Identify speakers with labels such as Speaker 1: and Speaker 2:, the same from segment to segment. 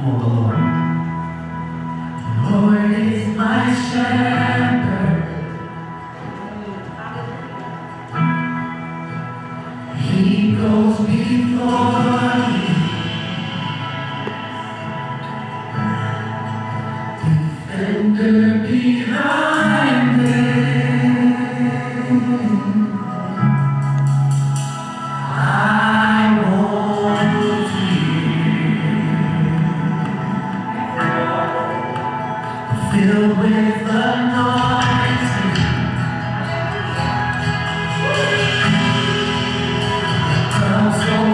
Speaker 1: for the Lord. The Lord is my shepherd. He goes before me. Defender behind me. I won't fear. Filled with anointing, crown so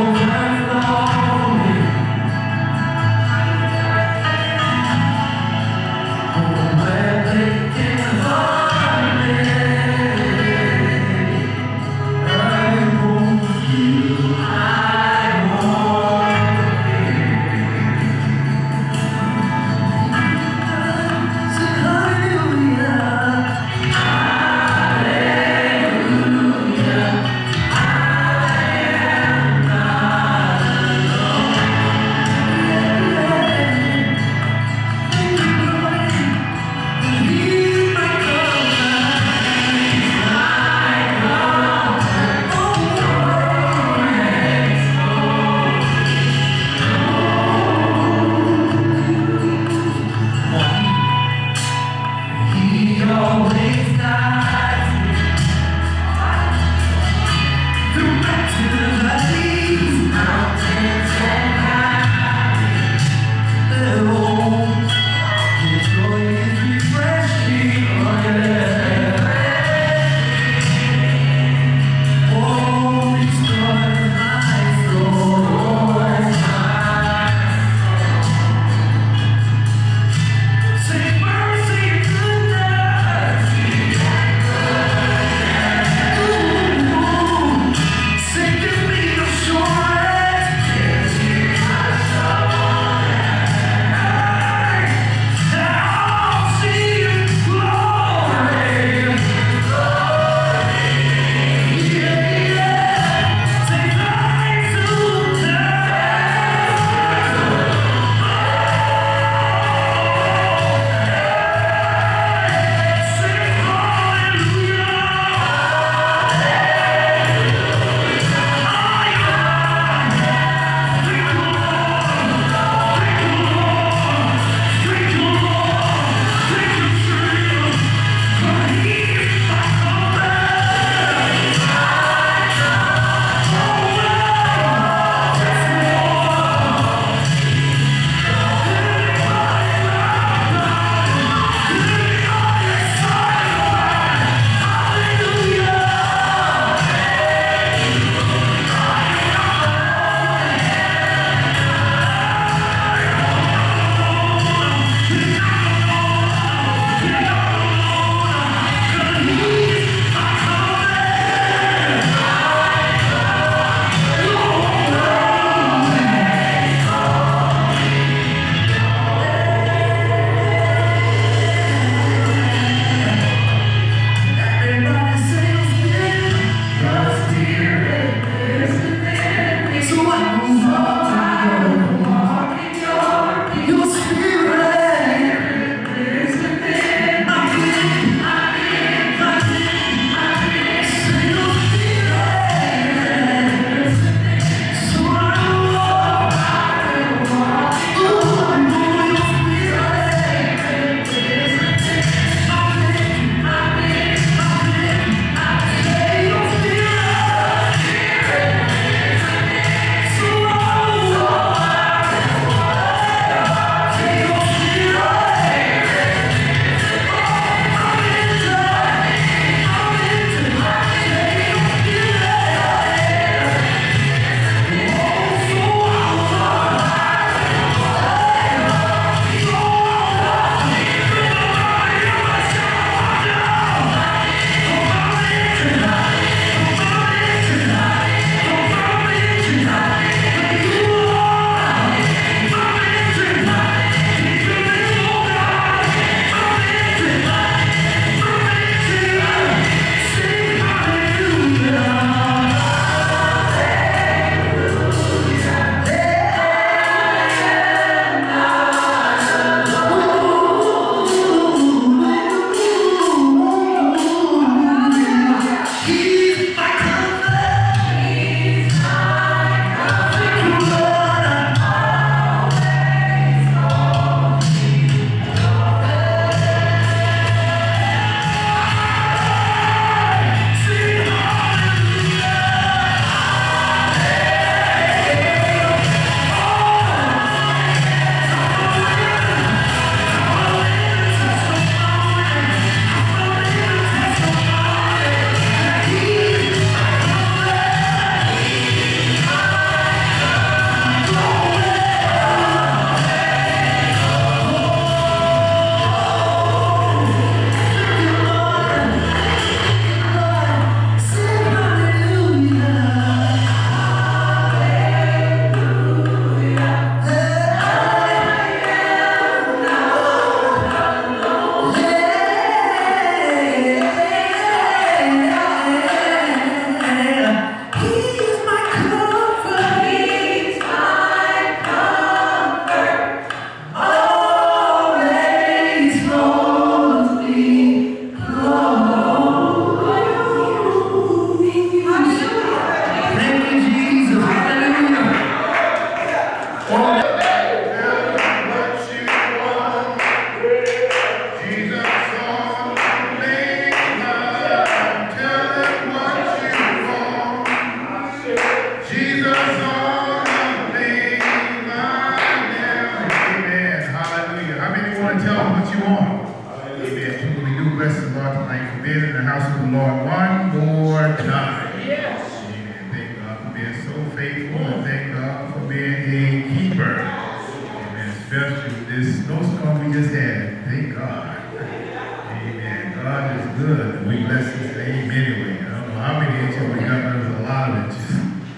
Speaker 2: of the Lord one more time. Yes. Amen. Thank God for being so faithful, and thank God for being a keeper. Amen. Especially this snowstorm we just had. Thank God. Amen. God is good, and we bless His name anyway. I don't know how many inches we got, but there's a lot of inches.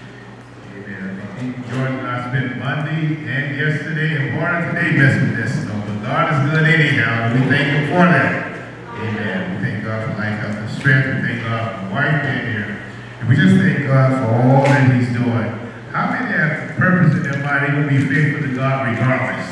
Speaker 2: Amen. Jordan and I spent Monday and yesterday and part of today messing with this snow, but God is good anyhow, and we thank Him for that. Amen. We thank God for life, health, and strength. We thank God for wife being here. And we just thank God for all that He's doing. How many have purpose in their mind? They will be faithful to God regardless.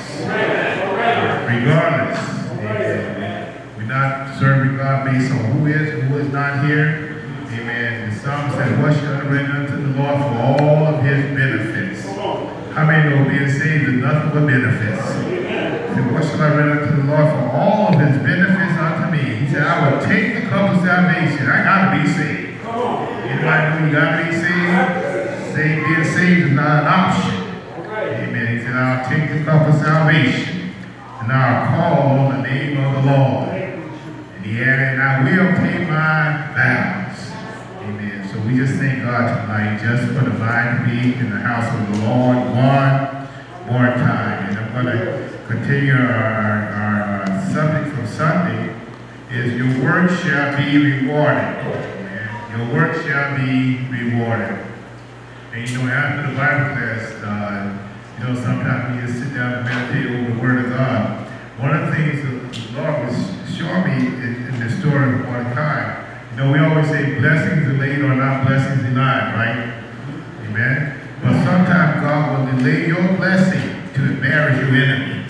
Speaker 2: Regardless. Amen. We're not serving God based on who is and who is not here. Amen. The psalmist said, what shall I render unto the Lord for all of His benefits? How many know being saved is nothing but benefits? He said, what shall I render unto the Lord for all of His benefits unto me? He said, I will take the cup of salvation. I got to be saved. Anybody know you got to be saved? Being saved is not an option. Amen. He said, I'll take the cup of salvation and I'll call on the name of the Lord. And He added, and I will pay my vows. Amen. So we just thank God tonight just for the mind to be in the house of the Lord one more time. And I'm going to continue our subject from Sunday is your work shall be rewarded. Amen. Your work shall be rewarded. And after the Bible class, sometimes we just sit down and meditate over the Word of God. One of the things that the Lord was showing me in the story of Mordecai, we always say blessings delayed are not blessings denied, right? Amen? But sometimes God will delay your blessing to embarrass your enemy.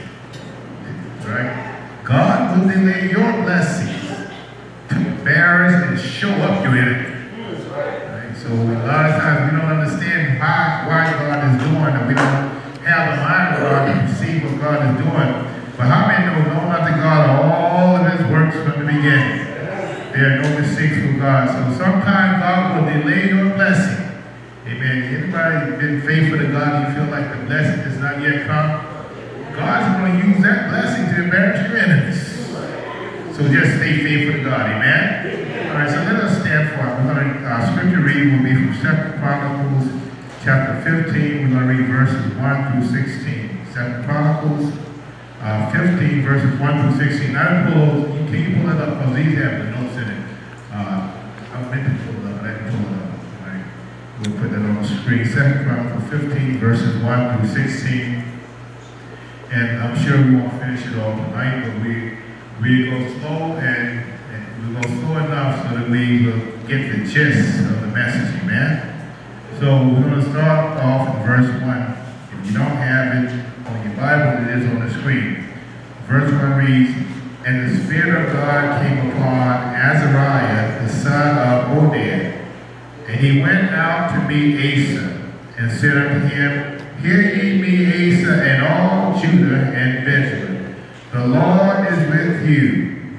Speaker 2: Right? God will delay your blessings to embarrass and show up your enemy. Right? So a lot of times we don't understand why God is doing it. We don't have the mind of God to perceive what God is doing. But how many know not to God all of His works from the beginning? There are no mistakes with God. So sometimes God will delay your blessing. Amen. Anybody been faithful to God, you feel like the blessing does not yet come? God's going to use that blessing to embarrass your enemies. So just stay faithful to God. Amen? All right, so let us stand for it. Our scripture reading will be from 2 Chronicles chapter 15. We're going to read verses 1 through 16. 2 Chronicles 15 verses 1 through 16. Can you pull it up? Because these have the notes in it. I meant to pull it up. I didn't pull it up. All right. We'll put that on the screen. 2 Chronicles 15 verses 1 through 16. And I'm sure we won't finish it all tonight, but we go slow and we go slow enough so that we will get the gist of the message. Amen. So we're going to start off in verse 1. If you don't have it on your Bible, it is on the screen. Verse 1 reads, and the Spirit of God came upon Azariah, the son of Oded, and he went out to meet Asa, and said unto him, hear ye me, Asa, and all Judah and Benjamin. The Lord is with you.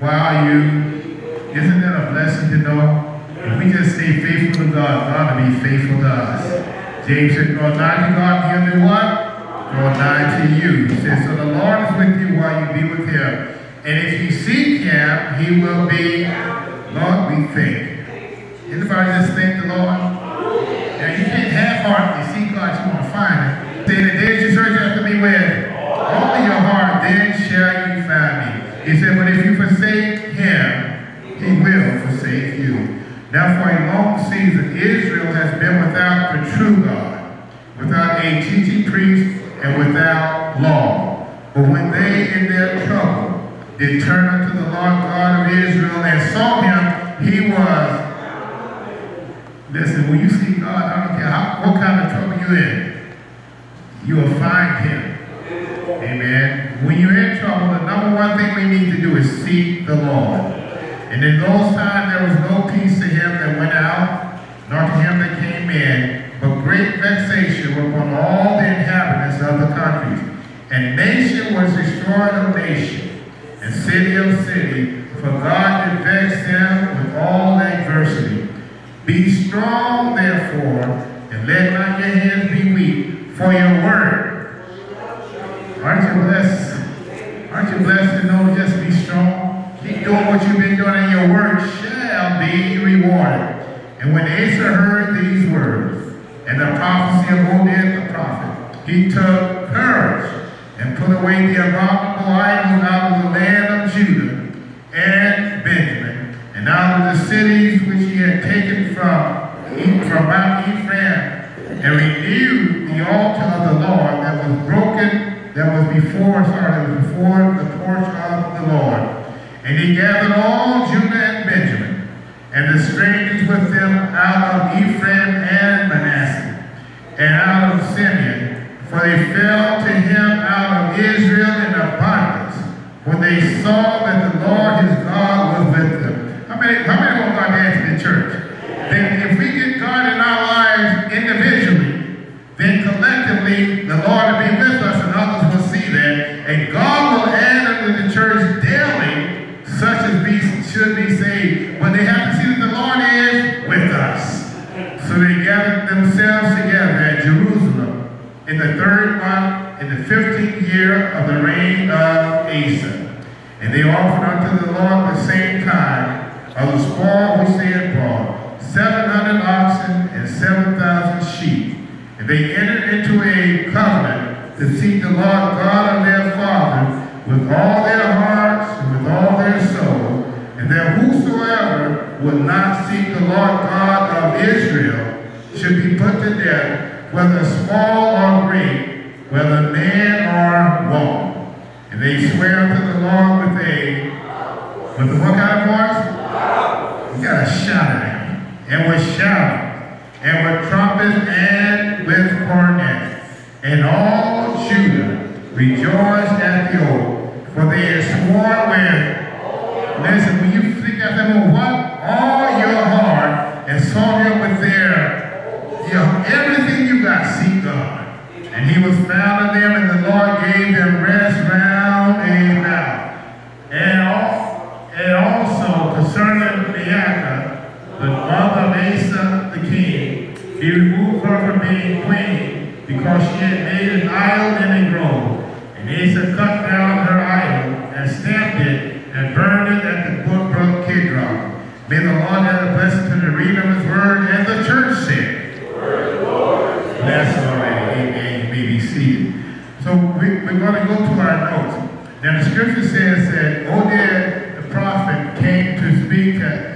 Speaker 2: Isn't that a blessing to know? If we just stay faithful to God, God will be faithful to us. James said, draw nigh to God, he'll do what? Draw nigh to you. He says, so the Lord is with you while you be with Him. And if you seek Him, He will be, Lord, we think. Anybody just thank the Lord? Now, you can't half-heartedly seek God, you want to find Him. Say, the days you search after me with all of your heart, then shall you find me. He said, but if you forsake Him, He will forsake you. Now, for a long season, Israel has been without the true God, without a teaching priest, and without law. But when they in their trouble did turn unto the Lord God of Israel and sought Him, He was. Listen, when you see God, I don't care what kind of trouble you're in, you will find Him. Amen. When you're in trouble, the number one thing we need to do is seek the Lord. And in those times, there was no peace to him that went out, nor to him that came in, but great vexation upon all the inhabitants of the countries. And nation was destroyed of nation, and city of city, for God did vex them with all adversity. Be strong, therefore, and let not your hands be weak for your word. Aren't you blessed? Aren't you blessed to know just be strong? Keep doing what you've been doing, and your word shall shall be rewarded. And when Asa heard these words, and the prophecy of Oded the prophet, he took courage and put away the abominable idols out of the land of Judah and Benjamin, and out of the cities which he had taken from Mount Ephraim, and renewed the altar of the Lord that was broken, that was before the porch of the Lord. And he gathered all Judah and Benjamin, and the strangers with them out of Ephraim and Manasseh, and out of Simeon, for they fell to him out of Israel in abundance, when they saw that the Lord his God was with them. How many want God to add to the church? Then if we get God in our lives individually, then collectively the Lord will be with us and others will see that. And God will add unto the church daily such as should be saved. But they have to see that the Lord is with us. So they gathered themselves together at Jerusalem in the 3rd month, in the 15th year of the reign of Asa. And they offered unto the Lord at the same time of the spoil which they had brought, 700 oxen and 7,000 sheep. And they entered into a covenant to seek the Lord God of their fathers with all their hearts and with all their soul, and that whosoever would not seek the Lord God of Israel should be put to death, whether small or great, whether man or woman. And they swear unto the Lord with what kind of voice? You gotta shout at him. And with shouting, and with trumpets, and with cornets. And all Judah rejoiced at the oath, for they had sworn with, listen, when you think at them with what? All your heart, and saw him with everything you got, seek God. And he was found in them, and the Lord gave them rest round about. And also concerning Maacah, the mother of Asa the king, he removed her from being queen, because she had made an idol in a grove. And Asa cut down her idol, and stamped it, and burned it at the brook Kidron. May the Lord add a blessing to the reading of his word, and the church said, bless already. Amen. You may be seated. So we're going to go to our notes. Now the scripture says that Oded the prophet came to speak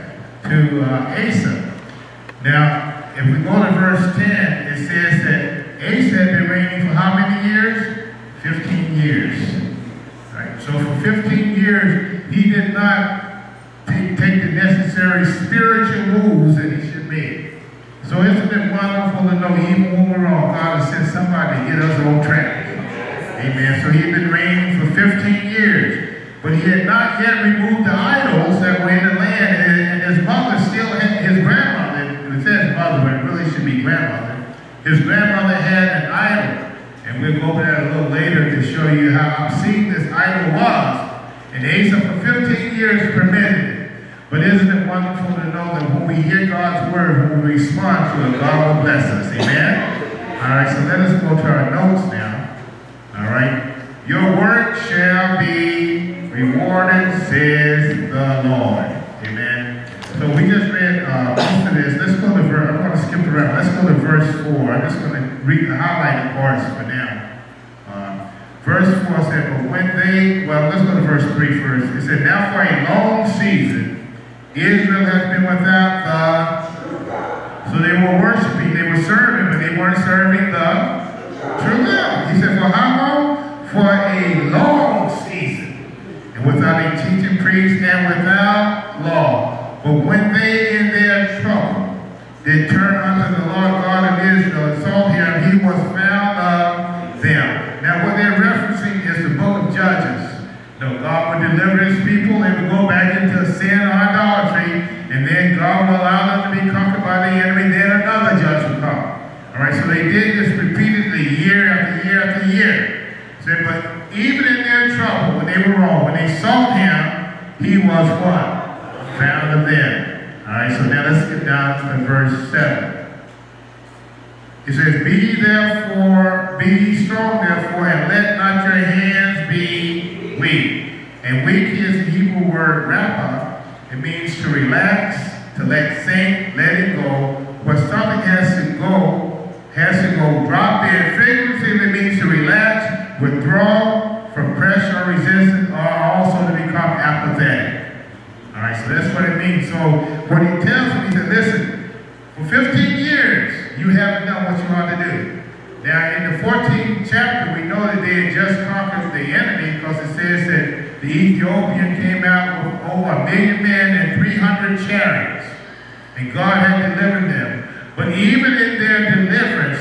Speaker 2: to Asa. Now, if we go to verse 10, it says that Asa had been reigning for how many years? 15 years. Right? So for 15 years, he did not take the necessary spiritual moves that he should make. So isn't it wonderful to know even when we're wrong, God has sent somebody to get us on track. Amen. So he had been reigning for 15 years. But he had not yet removed the idols that were in the land. And his mother still had, his grandmother, it says mother, but it really should be grandmother. His grandmother had an idol. And we'll go over that a little later to show you how obscene this idol was. And Asa for 15 years permitted it. But isn't it wonderful to know that when we hear God's word, when we respond to it, God will bless us. Amen? All right, so let us go to our notes now. All right. Your work shall be rewarded, says the Lord. Amen. So we just read most of this. Let's go to verse, I'm going to skip around. Let's go to verse 4. I'm just going to read the highlighted parts for now. Verse 4 said, but when they, well, let's go to verse 3 first. It said, now for a long season, Israel has been without the, so they were worshiping, they were serving, but they weren't serving the true God. He said, for how long? For a long season, and without a teaching priest, and without law. But when they in their trouble did turn unto the Lord God of Israel and sought him, he was found of them. Now what they're referencing is the book of Judges. No, God would deliver his people, they would go back into sin or idolatry, and then God will allow them to be conquered by the enemy, then another judge will come. All right, so they did this repeatedly, year after year after year. So, but even in their trouble, when they were wrong, when they sought him, he was what? Found of them. All right, so now let's get down to verse 7. It says, be strong therefore, and let not your hands be weak. And weak is the Hebrew word rapha. It means to relax, to let sink, let it go. Where something has to go, drop in. Figuratively means to relax, withdraw from pressure or resistance, or also to become apathetic. All right, so that's what it means. So what he tells them, he said, listen, for 15 years, you haven't done what you ought to do. Now, in the 14th chapter, we know that they had just conquered the enemy because it says that the Ethiopian came out with over 1 million men and 300 chariots. And God had delivered them. But even in their deliverance,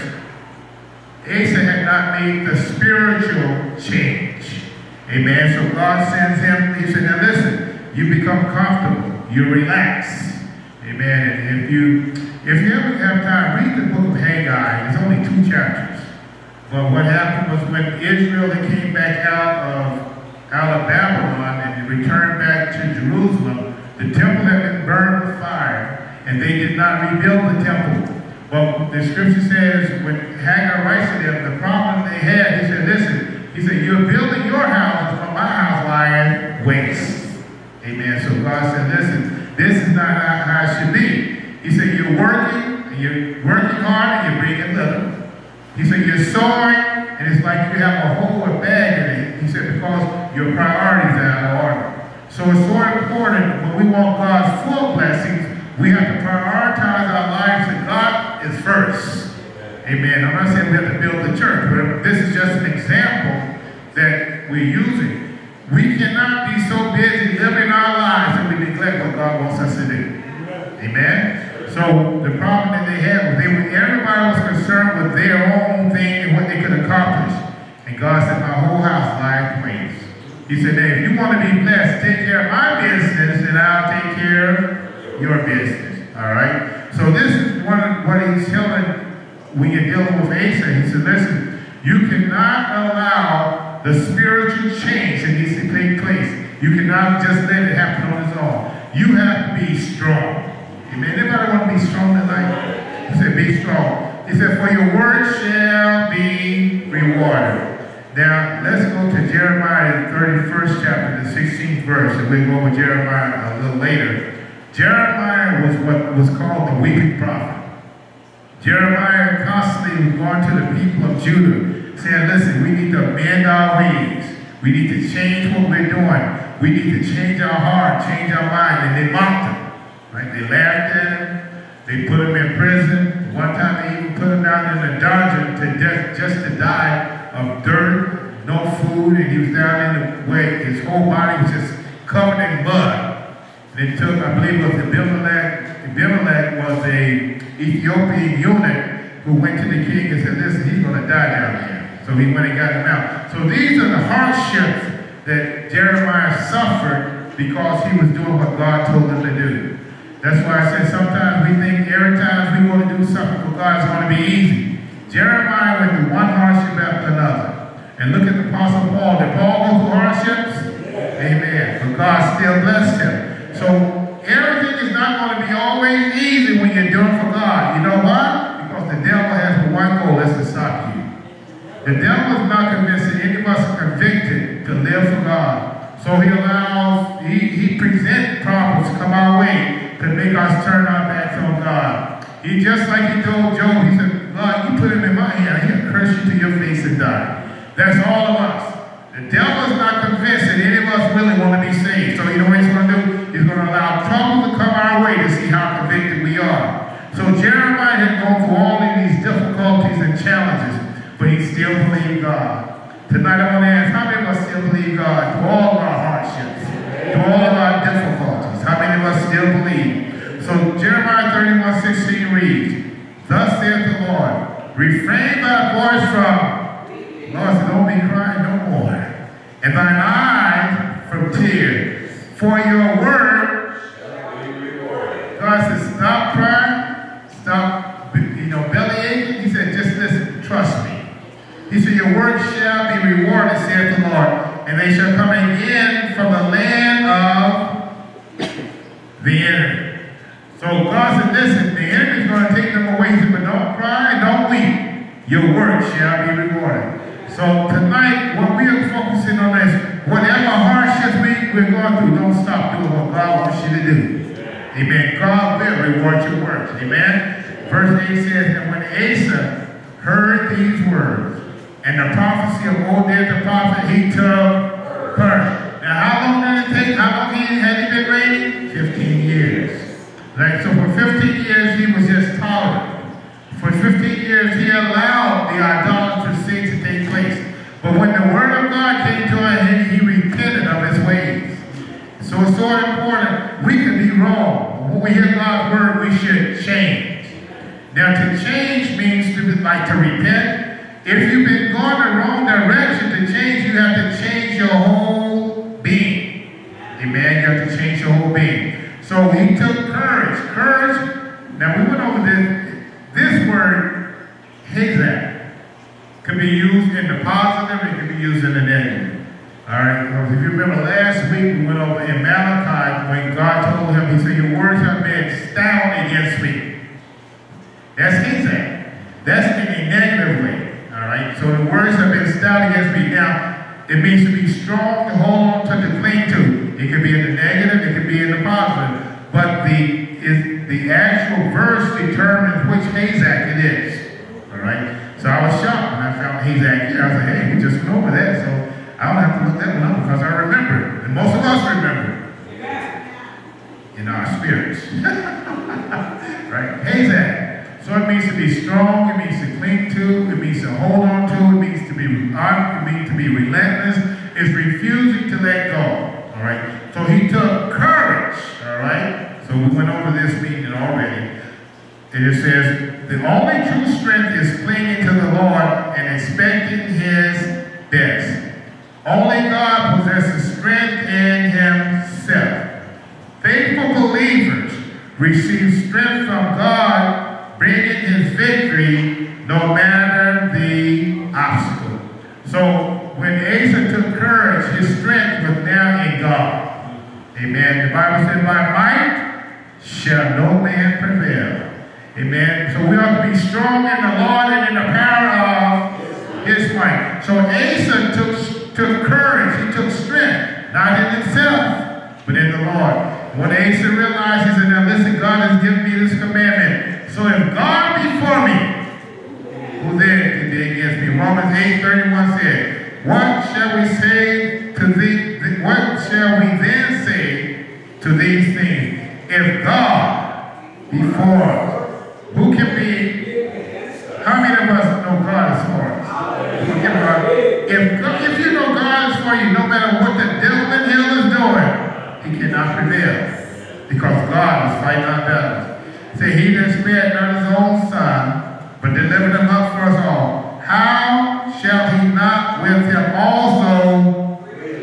Speaker 2: Asa had not made the spiritual change. Amen. So God sends him, he said, now listen, you become comfortable, you relax. Amen. And if you ever have time, read the book of Haggai. It's only 2 chapters. But what happened was when Israel came back out of Babylon and returned back to Jerusalem, the temple had been burned with fire, and they did not rebuild the temple. But the scripture says, when Haggai writes to them, the problem they had, he said, listen, he said, you're building your house, but my house lying waste. Amen. So God said, listen, this is not how it should be. He said, you're working hard, and you're bringing little. He said, you're sowing, and it's like you have a whole bag in it. He said, because your priorities are out of order. So it's so important when we want God's full blessings, we have to prioritize our lives, and God is first. Amen. I'm not saying we have to build the church, but this is just an example that we're using. We cannot be so busy living our lives that we neglect what God wants us to do. Amen. So the problem that they had was everybody was concerned with their own thing and what they could accomplish. And God said, my whole house lies waste. He said, hey, if you want to be blessed, take care of my business, and I'll take care of your business. All right? So this is what he's telling when you're dealing with Asa. He said, listen, you cannot allow the spiritual change that needs to take place. You cannot just let it happen on its own. You have to be strong. Amen. Anybody want to be strong tonight? He said, be strong. He said, for your word shall be rewarded. Now, let's go to Jeremiah, the 31st chapter, the 16th verse, and we'll go with Jeremiah a little later. Jeremiah was what was called the weeping prophet. Jeremiah constantly was going to the people of Judah, saying, listen, we need to amend our ways. We need to change what we're doing. We need to change our heart, change our mind. And they mocked him. Right? They laughed at him. They put him in prison. One time they even put him down in a dungeon to death, just to die of dirt, no food, and he was down in the way. His whole body was just covered in mud. And it took, I believe it was Abimelech was a Ethiopian eunuch who went to the king and said, listen, he's going to die down here. So he went and got him out. So these are the hardships that Jeremiah suffered because he was doing what God told him to do. That's why I said sometimes we think every time we want to do something for God, it's going to be easy. Jeremiah went through one hardship after another. And look at the Apostle Paul. Did Paul go through hardships? Amen. But God still blessed him. So everything is not going to be always easy when you're doing for God. You know why? Because the devil has one goal, that's to stop you. The devil is not convinced that any of us are convicted to live for God. So he presents problems come our way to make us turn our backs on God. He just like he told Job, he said, God, you put him in my hand, he'll curse you to your face and die. That's all of us. The devil is not convinced that any of us really want to be saved. So you know what he's going to do? He's going to allow trouble to come our way to see how convicted we are. So Jeremiah had gone through all of these difficulties and challenges, but he still believed God. Tonight I want to ask, how many of us still believe God through all of our hardships, through all of our difficulties? How many of us still believe? So Jeremiah 31:16 reads, thus saith the Lord, refrain thy voice from, Lord said, don't be crying no more, and thine eyes from tears, for your word shall be rewarded. God said, stop crying, stop, belly aching. He said, just listen, trust me. He said, your word shall be rewarded, saith the Lord, and they shall come again from the land of the enemy. So God said, listen, the enemy is going to take them away, but don't cry, don't weep. Your word shall be rewarded. So tonight, what we are focusing on is whatever hardships we're going through, don't stop doing what God wants you to do. Amen. God will reward your works. Amen. Verse 8 says, and when Asa heard these words and the prophecy of Oded the prophet, he took courage. Now, how long did it take? How long had he been reigning? 15 years. Right? So for 15 years, he was just tolerant. For 15 years, he allowed the idolatrous sin to take place. But when the word of God came to him, he repented of his ways. So it's so important. We can be wrong. When we hear God's word, we should change. Now, to change means to repent. If you've been going the wrong direction, to change, you have to change your whole being. Amen. You have to change your whole being. So he took courage. Courage. Now, we went over this word, hezek, could be used in the positive, it could be used in the negative. All right, because if you remember last week, we went over in Malachi when God told him, he said, your words have been stout against me. That's hezek. That's in a negative way. All right, so the words have been stout against me. Now, it means to be strong, to hold on to cling to. It could be in the negative, it could be in the positive. But the actual verse determines which hezek it is. All right, so I was shocked when I found hezek here. I was like, hey, we just went over that, so I don't have to look that one up because I remember it. And most of us remember it in our spirits. Right? Hezek. So it means to be strong, it means to cling to, it means to hold on to, it means to be relentless. It's refusing to let go. All right? So he took courage. All right? So we went over this meeting already. And it says, the only true strength is clinging to the Lord and expecting his best. Only God possesses strength in himself. Faithful believers receive strength from God, bringing his victory no matter the obstacle. So when Asa took courage, his strength was now in God. Amen. The Bible said, by might shall no man prevail. Amen. So we ought to be strong in the Lord and in the power of his might. So Asa took courage, he took strength, not in himself, but in the Lord. When Asa realized, he said, now listen, God has given me this commandment. So if God be for me, who then can be against me? Romans 8:31 said, what shall we say to thee? What shall we then say to these things? If God be for us, who can be? How many of us know God is for us? If you know God is for you, no matter what the devil in hell is doing, he cannot prevail. Because God is fighting our battles. Say, he that spared not his own son, but delivered him up for us all, how shall he not with him also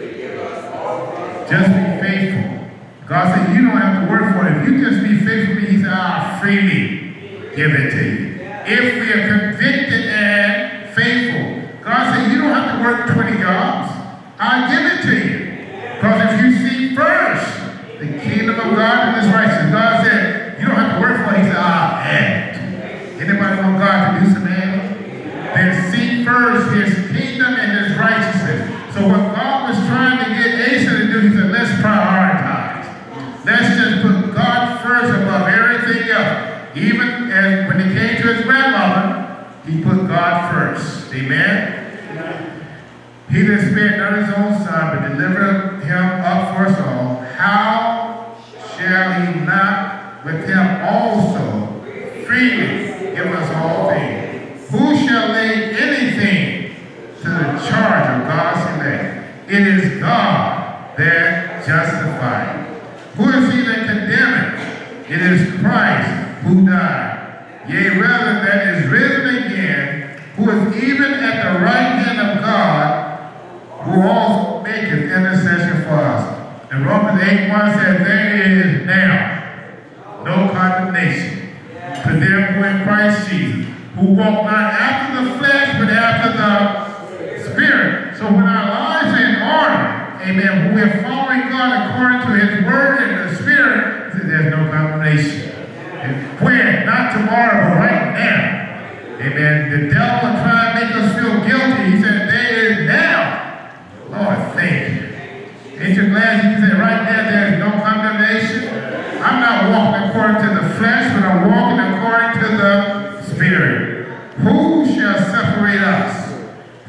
Speaker 2: just be faithful? God said, you don't have to work for it. If you just be faithful to me, he said, I'll freely give it to you. If we are convicted and faithful, God said, you don't have to work 20 jobs. I'll give it to you. Because if you seek first the kingdom of God and his righteousness, God said, you don't have to work for it. He said, I'll add. Anybody want God to do some adding? Then seek first his kingdom and his righteousness. So what God was trying to get Asa to do, he said, let's prioritize. Let's just put God first above everything else. Even as when he came to his grandmother, he put God first. Amen? He that spared not his own son, but delivered him up for us all, how shall he not with him also freely give us all things? Who shall lay anything to the charge of God's elect? It is God that justifies. Who is he that condemneth? It is Christ who died, yea, rather that is risen again, who is even at the right hand of God, who also maketh intercession for us. And Romans 8:1 says, there is now no condemnation to them who in Christ Jesus, who walk not after the flesh, but after the Spirit. So when our lives are in order, amen, when we're following God according to his word and the Spirit, there's no condemnation. When? Not tomorrow, but right now. Amen. The devil will try to make us feel guilty. He said, there is now. Lord, thank you. Ain't you glad you said right now there is no condemnation? I'm not walking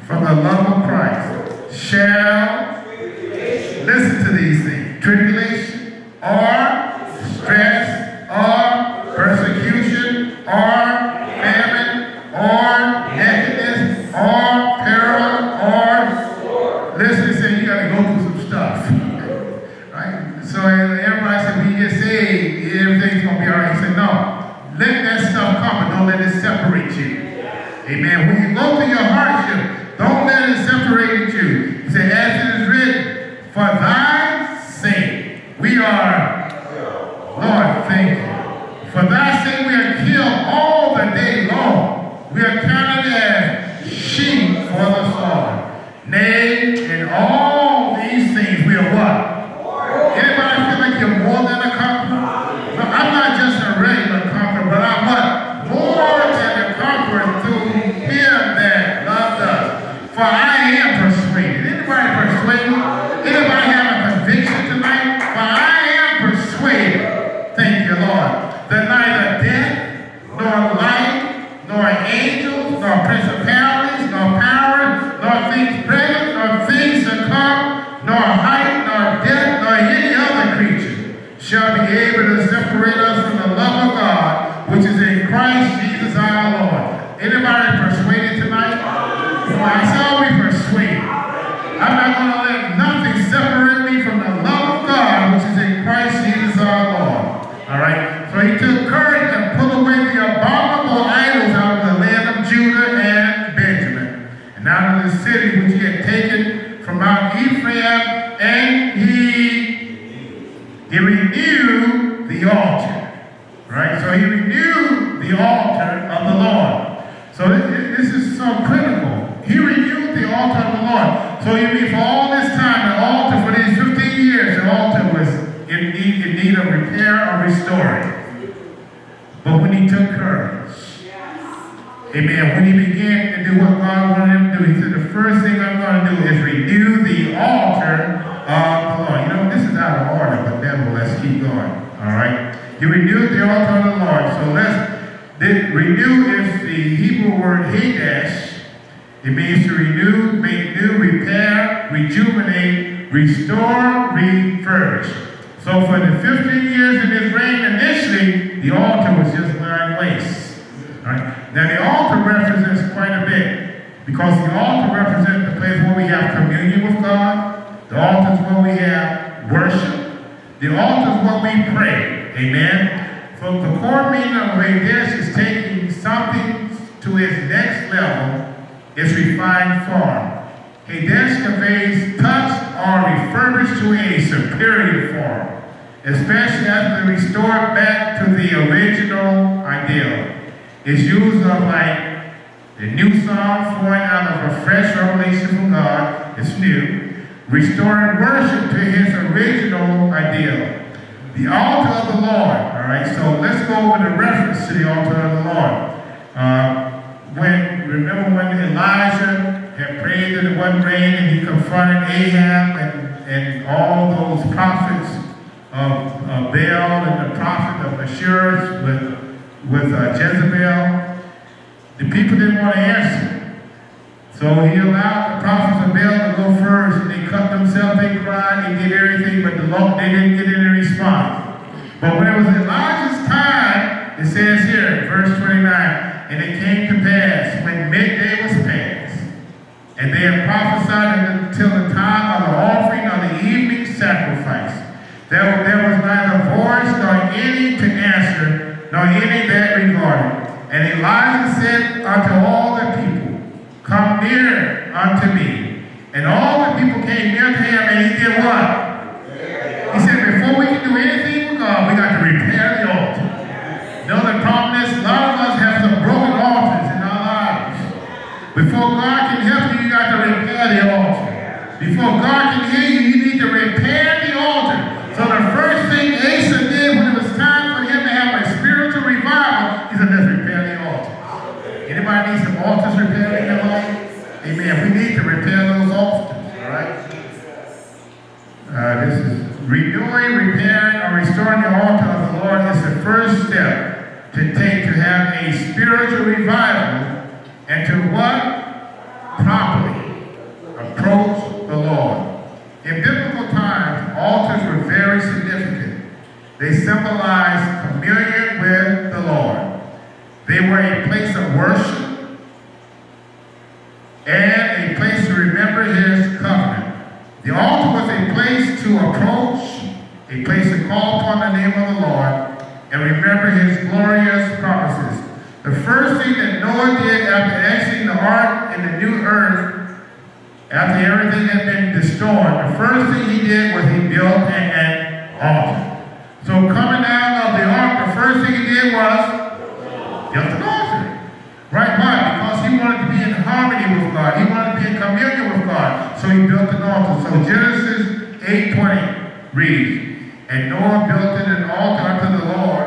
Speaker 2: from the love of Christ shall, listen to these things, tribulation, or stress, or persecution, or famine, or nakedness, or peril, or, listen, say you got to go through some stuff. Right? So everybody said, when you get saved, everything's going to be all right. He said, no, let that stuff come, but don't let it separate you. Amen. When you go through your hardship, don't let it separate you. He said, as it is written, for thy sake we are, Lord, thank you. For thy sake we are killed all the day long. We are counted as sheep for the slaughter. Nay, in all these things we are what? Anybody feel like you're more than a conqueror? No, I'm not just a regular conqueror, but I'm what? More than a conqueror through him that loved us. For I am persuaded. Anybody persuaded? Anybody have a conviction tonight? For I am persuaded, thank you, Lord, that neither death, nor life, nor angels, nor principalities, nor powers, nor things present, nor things to come, nor height, nor depth, nor any other creature shall be able to separate us from the love of God, which is in Christ Jesus our Lord. Anybody persuaded tonight? I shall be persuaded. I'm not going to let nothing separate me from the love of God, which is in Christ Jesus our Lord. All right? So he took courage and put away the abominable idols out of the land of Judah and Benjamin, and out of the city which he had taken from Mount Ephraim, and he renewed the altar. Right? So he renewed the altar of the Lord. So this is so critical. He renewed the altar of the Lord. So you mean for all this time, the altar, for these 15 years, the altar was in need of repair or restoring. But when he took courage, amen, when he began to do what God wanted him to do, he said, the first thing I'm going to do is renew the altar of the Lord. You know, this is out of order, but let's keep going. All right? He renewed the altar of the Lord. So renew is the Hebrew word hadash. It means to renew, make new, repair, rejuvenate, restore, refurbish. So for the 15 years in his reign, initially, the altar was just lying waste. Right? Now the altar represents quite a bit, because the altar represents the place where we have communion with God. The altar is where we have worship. The altar is where we pray. Amen? So the core meaning of Hadash is taking something to its next level, its refined form. Hadash conveys touched or refurbished to a superior form, especially after restored back to the original ideal. It's used of like the new song flowing out of a fresh revelation from God. It's new. Restoring worship to his original ideal. The altar of the Lord. All right, so let's go over the reference to the altar of the Lord. Remember when Elijah had prayed that it wasn't rain, and he confronted Ahab and all those prophets of Baal and the prophet of Ashur with Jezebel. The people didn't want to answer. So he allowed the prophets of Baal to go first, and they cut themselves, they cried, they did everything, but they didn't get any response. But when it was Elijah's time, it says here, verse 29, and it came to pass, when midday was past, and they had prophesied until the time of the offering of the evening sacrifice, there was neither voice nor any to answer, nor any that regarded. And Elijah said unto all the people, come near unto me. And all the people came near to him, and he did what? He said, before we can do anything with God, we got to repair the altar. You know, the problem is, a lot of us have some broken altars in our lives. Before God can help you, you got to repair the altar. Before God can hear you, you need to repair the altar. So the first thing Asa did when it was time for him to have a spiritual revival, he said, let's repair the altar. Anybody need some altars repaired in their life? Amen. We need to repair those altars. All right? This is renewing, repairing, or restoring the altar of the Lord is the first step to take to have a spiritual revival and to what? Properly. very significant. They symbolized communion with the Lord. They were a place of worship and a place to remember his covenant. The altar was a place to approach, a place to call upon the name of the Lord and remember his glorious promises. The first thing that Noah did after exiting the ark in the new earth, after everything had been destroyed, the first thing he did was he built an altar. So coming out of the ark, the first thing he did was built an altar. Right? Why? Because he wanted to be in harmony with God. He wanted to be in communion with God. So he built an altar. So Genesis 8:20 reads, and Noah built an altar unto the Lord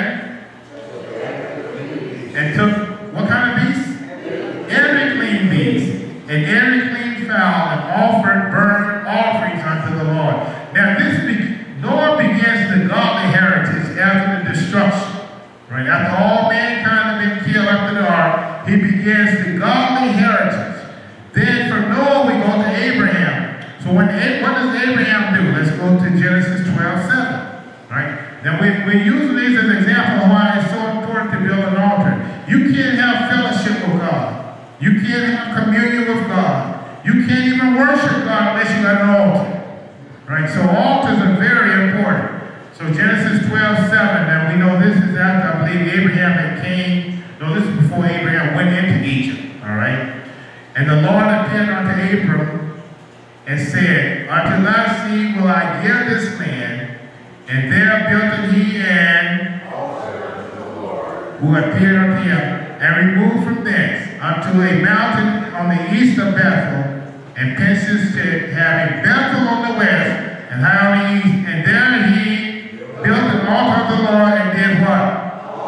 Speaker 2: and took what kind of beast? Every clean beast and every clean fowl and offered burnt offerings unto the Lord. Now Noah begins the godly heritage after the destruction. Right? After all mankind had been killed after the ark, he begins the godly heritage. Then from Noah we go to Abraham. So what does Abraham do? Let's go to Genesis 12:7. Right? Now we're using these as an example of why it's so important to build an altar. You can't have fellowship with God. You can't have communion with God. You can't even worship God unless you got an altar. Right? So altars are very important. So Genesis 12:7, now we know this is after, I believe, Abraham and Cain. No, this is before Abraham went into Egypt. All right? And the Lord appeared unto Abram and said, unto thy seed will I give this land, and there built he an altar who appeared unto him, and removed from thence unto a mountain on the east of Bethel, and pitched his tent, having Bethel on the west, and high on the east, and there he built an altar of the Lord, and did what?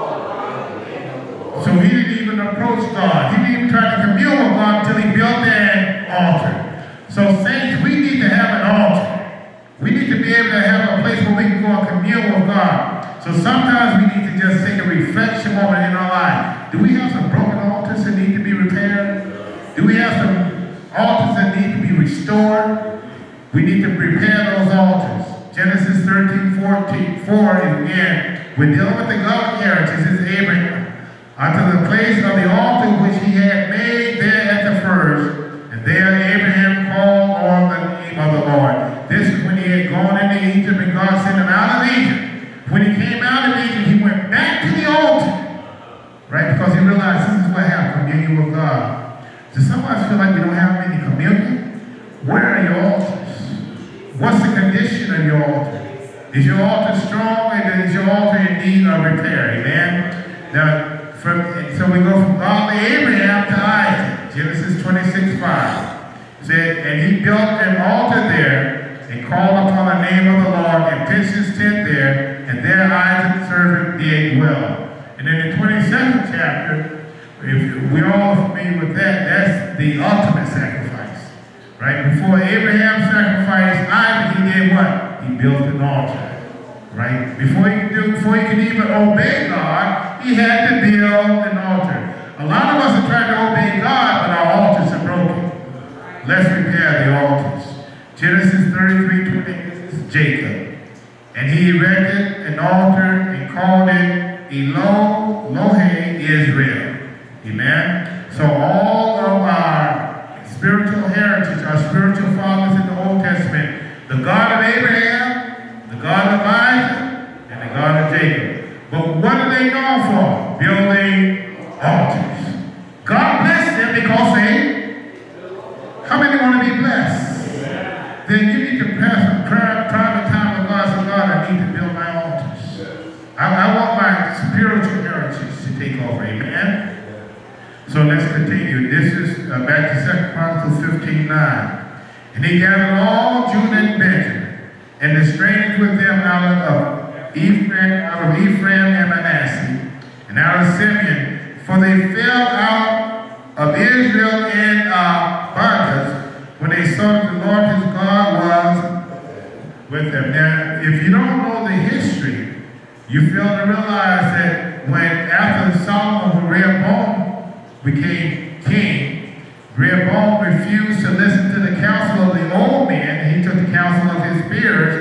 Speaker 2: So he didn't even approach God. He didn't even try to commune with God until he built an altar. So saints, we need to have an altar. We need to be able to have a place where we can go and commune with God. So sometimes we need to just take a reflection moment in our life. Do we have some broken altars that need to be repaired? Do we have some altars that need to be restored? We need to prepare those altars. Genesis 13:4 is again, we're dealing with the godly heritage. This is Abraham. Unto the place of the altar which he had made there at the first, and there Abraham called on the name of the Lord. This is when he had gone into Egypt and God sent him out of Egypt. When he came out of Egypt, he went back to the altar. Right? Because he realized this is what I have, communion with God. Does somebody feel like you don't have any communion? Where are your altars? What's the condition of your altar? Is your altar strong, and is your altar in need of repair? Amen? Now, so we go from godly Abraham to Isaac. Genesis 26:5 said, and he built an altar there and called upon the name of the Lord and pitched his tent there, and there Isaac's servant did dwell. And in the 22nd chapter, if we're all familiar with that, that's the ultimate sacrifice. Right? Before Abraham sacrificed Isaac, he did what? He built an altar. Right? Before he could even obey God, he had to build an altar. A lot of us are trying to obey God, but our altars are broken. Let's repair the altars. Genesis 33:20, this is Jacob. And he erected an altar and called it Elohe Israel. Amen? So all of our spiritual heritage, our spiritual fathers in the Old Testament, the God of Abraham, the God of Isaac, and the God of Jacob. But what are they known for? Building altars. God blessed them because how many want to be blessed? Then you need to pass some private time with God. So God, I need to build my altars. I want my spiritual heritage to take over. Amen? So let's continue. This is back to 2 Chronicles 15:9. And he gathered all Judah and Benjamin, and the strangers with them out of Ephraim and Manasseh, and out of Simeon, for they fell out of Israel in bondage when they saw that the Lord his God was with them. Now, if you don't know the history, you fail to realize that when after Solomon, when Rehoboam became king, Rehoboam refused to listen to the counsel of the old men, and he took the counsel of his peers, and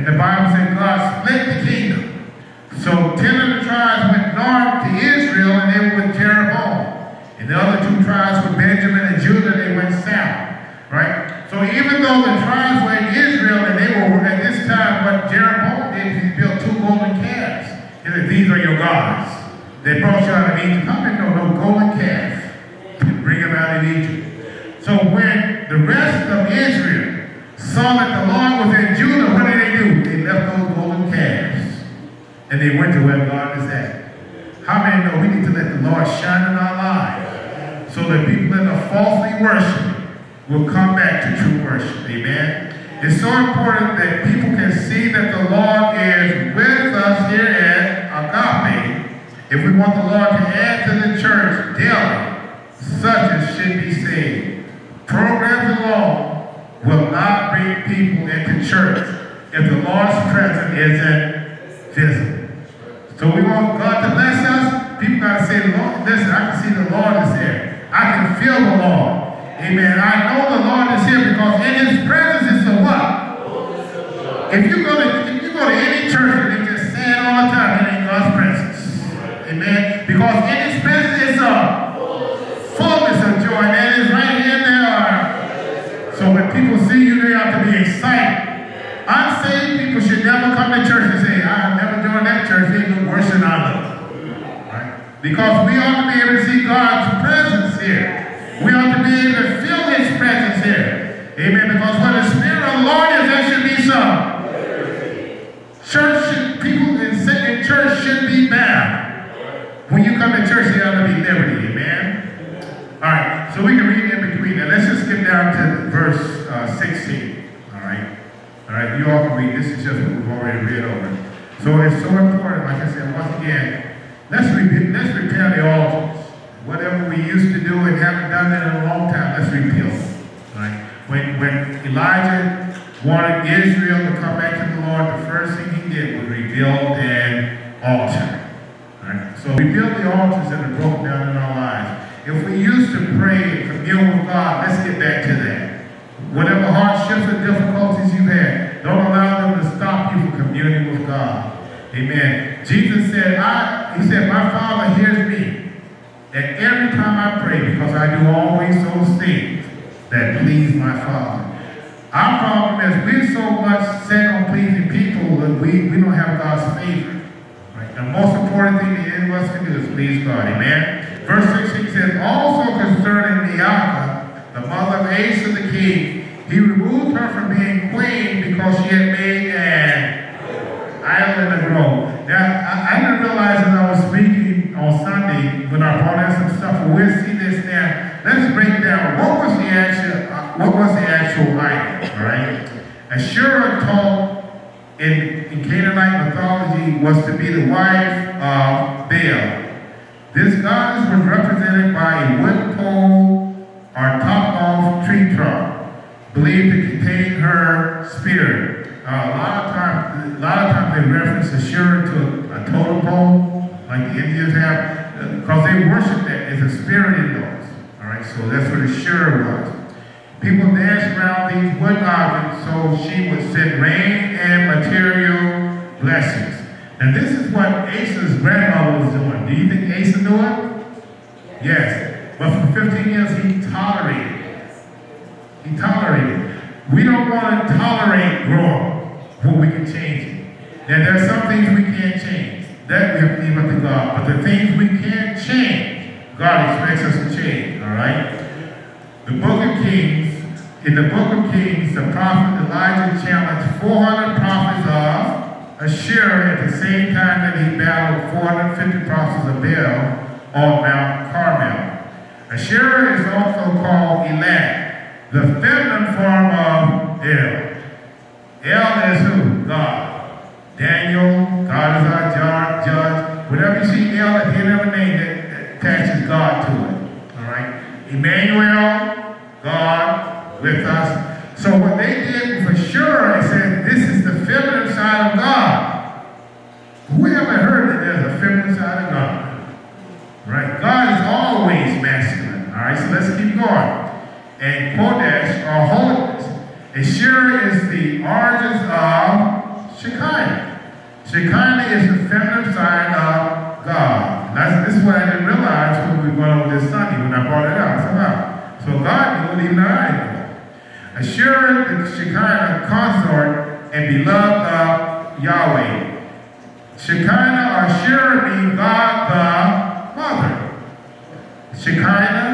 Speaker 2: And the Bible said God split the kingdom. So 10 of the tribes went north to Israel, and they were with Jeroboam. And the other 2 tribes were Benjamin and Judah, they went south. Right? So even though the tribes were in Israel, and they were at this time, what Jeroboam did, he built 2 golden calves. He said, these are your gods. They brought you out of Egypt. How many know no golden calf can bring them out of Egypt? So when the rest of Israel saw that the Lord was in Judah, what did they do? They left those golden calves. And they went to where God is at. How many know we need to let the Lord shine in our lives so that people that are falsely worshiping will come back to true worship. Amen. It's so important that people can see that the Lord is with us here at Agape. If we want the Lord to add to the church daily, such as should be saved. Programs alone will not bring people into church if the Lord's presence isn't visible. So we want God to bless us. People got to say, Lord, listen, I can see the Lord is there. I can feel the Lord. Amen. I know the Lord is here because in His presence is the what? If you go to any church and they just say it all the time, it ain't God's presence. Amen. Because in His presence is a fullness of joy. And that is right here and there. So when people see you, they have to be excited. Unsaved people should never come to church and say, I've never joined that church. They do worse than I do. Right? Because we ought to be able to see God's presence here. We ought to be able to feel His presence here. Amen. Because when the Spirit of the Lord is, there should be some. People in church should be bound. When you come to church, there ought to be liberty. Amen. All right. So we can read in between. Now let's just skip down to verse 16. All right. All right. You all can read. This is just what we've already read over. So it's so important. Like I said, once again, let's repair the altars. Whatever we used to do and haven't done it in a long time, let's repeal it. Right? When Elijah wanted Israel to come back to the Lord, the first thing he did was rebuild an altar. Right? So rebuild the altars that are broken down in our lives. If we used to pray and commune with God, let's get back to that. Whatever hardships or difficulties you had, don't allow them to stop you from communing with God. Amen. Jesus said, He said, my Father hears me. And every time I pray, because I do always those things that please my Father. Our problem is we're so much set on pleasing people that we don't have God's favor. Right? The most important thing that any of us can do is please God. Amen. Verse 16 says, also concerning Neachah, the mother of Asa the king, he removed her from being queen because she had made an idol in the grove. Now, I didn't realize as I was speaking on Sunday when I brought in some stuff, but we'll see this now. Let's break down what was the actual idol, all right? Asherah taught in Canaanite mythology was to be the wife of Baal. This goddess was represented by a wood pole or top-off tree trunk, believed to contain her spirit. A lot of times they reference Asherah to a totem pole, like the Indians have, because they worship that. It's a spirit in those. All right, so that's what Asherah was. People danced around these wood objects so she would send rain and material blessings. And this is what Asa's grandmother was doing. Do you think Asa knew it? Yes. But for 15 years, he tolerated it. He tolerated it. We don't want to tolerate growing when we can change it. Now, there are some things we can't change. That we have to leave up to God. But the things we can't change, God expects us to change. All right? The book of Kings, in the book of Kings, the prophet Elijah challenged 400 prophets of Asherah at the same time that he battled 450 prophets of Baal on Mount Carmel. Asherah is also called Elah, the feminine form of El. El is who? God. Daniel, God is our judge. Whenever you see El at the end of a name, that attaches God to it. All right? Emmanuel, God with us. So what they did for sure, they said, this is the feminine side of God. Who ever heard that there's a feminine side of God? Right? God is always masculine. All right, so let's keep going. And Kodesh, or holiness, Asherah is the origins of Shekinah. Shekinah is the feminine side of God. This is what I didn't realize when we were going over this Sunday, when I brought it out. So God knew it, even I knew. Assured the Shekinah consort and beloved of Yahweh. Shekinah or surely God the Mother. Shekinah,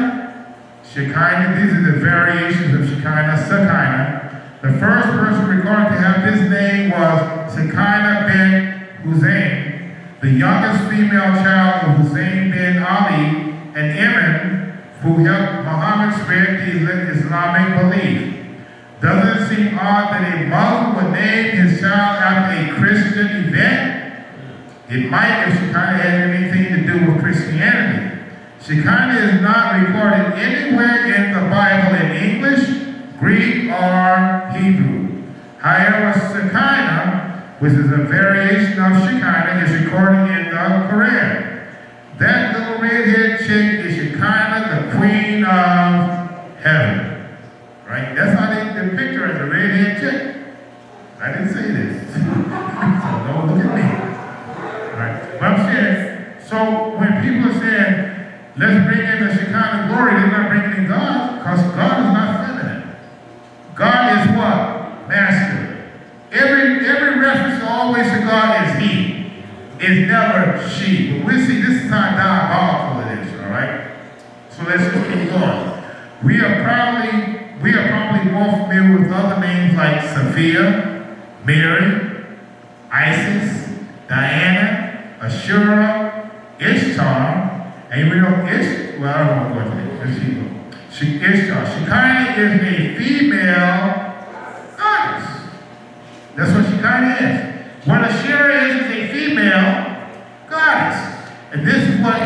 Speaker 2: these are the variations of Shekinah, Shekinah. The first person recorded to have this name was Shekinah bin Hussein, the youngest female child of Hussein bin Ali and Emin, who helped Muhammad spread the Islamic belief. Doesn't it seem odd that a Muslim would name his child after a Christian event? It might if Shekinah had anything to do with Christianity. Shekinah is not recorded anywhere in the Bible in English, Greek, or Hebrew. However, Shekinah, which is a variation of Shekinah, is recorded in the Quran. That little redhead chick is Shekinah, the queen of heaven. Right? That's how they depict her as a redhead chick. I didn't say this. So don't look at me. Right? But I'm saying, so when people are saying, let's bring in the Shekinah glory, they're not bringing in God, because God is not feminine. God is what? Masculine. Every reference always to God is he. It's never she. But we see this is how diabolical it is, all right? So let's just keep going. We are probably more familiar with other names like Sophia, Mary, Isis, Diana, Ashura, Ishtar, and we know well, I don't want to go into this. Ishtar. Shekinah is a female goddess. That's what Shekinah is. What Ashura is a female goddess. And this is what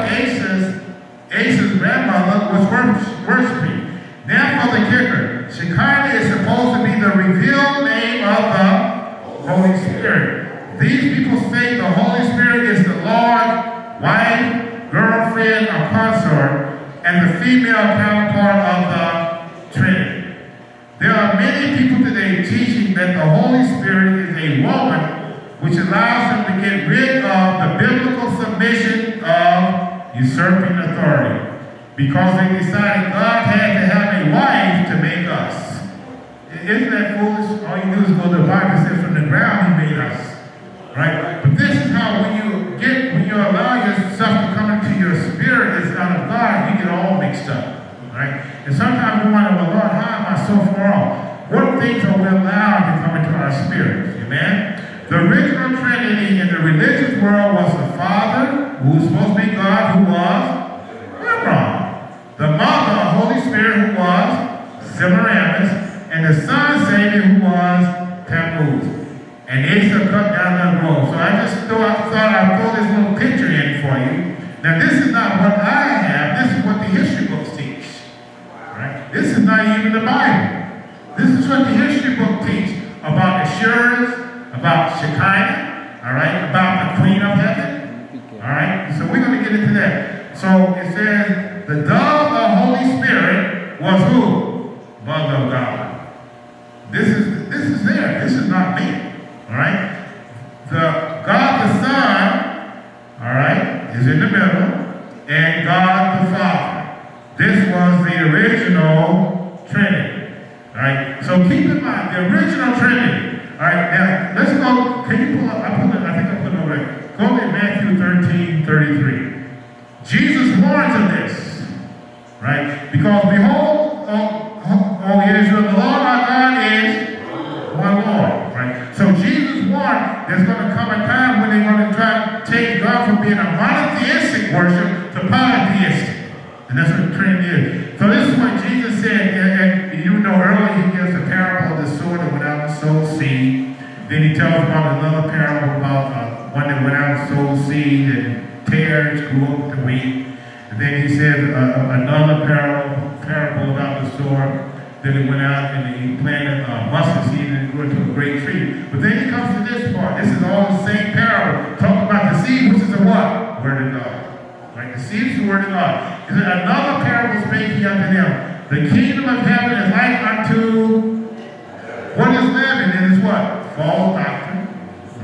Speaker 2: Asa's grandmother was worshiping. Now for the kicker. Shekinah is supposed to be the revealed name of the Holy Spirit. These people say the Holy Spirit is the Lord's wife, girlfriend, or consort, and the female counterpart of the Trinity. There are many people today teaching that the Holy Spirit is a woman, which allows them to get rid of the biblical submission of usurping authority, because they decided God had to have a wife to make us. Isn't that foolish? All you do is go to the Bible and say from the ground he made us. Right? But this is how when you allow yourself to come into your spirit that's out of God, you get all mixed up. Right? And sometimes we wonder, well, Lord, how am I so far off? What things are we allowed to come into our spirits? Amen? The original Trinity in the religious world was the Father, who was supposed to be God, who was Abraham. The Mother, Holy Spirit, who was Semiramis, and the Son, Savior, who was Tammuz. And Asa cut down the road. So I just thought I'd throw this little picture in for you. Now this is not what I have. This is what the history books teach. Right? This is not even the Bible. This is what the history book teach about Assurance, about Shekinah, all right, about the Queen of Heaven. All right? So we're going to get into that. So it says, the dove of Holy Spirit was who? Mother of God. This is there. This is not me. All right? The God the Son, all right, is in the middle, and God the Father. This was the original Trinity. All right? So keep in mind, the original Trinity. All right, now let's go. Can you pull up? I think I put it over there. Go to Matthew 13:33. Jesus warns of this, right? Because behold, O Israel, the Lord our God is one Lord, right? So Jesus warned there's going to come a time when they're going to try to take God from being a monotheistic worship to polytheistic. And that's what the Trinity is. So this is what Jesus said, and you know earlier he gives the parable of the sword that went out and sowed seed. Then he tells about another parable about one that went out and sowed seed and tares grew up the wheat. And then he said another parable about the sword. Then it went out and he planted mustard seed and it grew into a great tree. But then he comes to this part. This is all the same parable. Talking about the seed, which is a what? Word of God. Right? The seed is the word of God. Is it another parable speaking unto them? The kingdom of heaven is like unto what is leaven? It is what? False doctrine,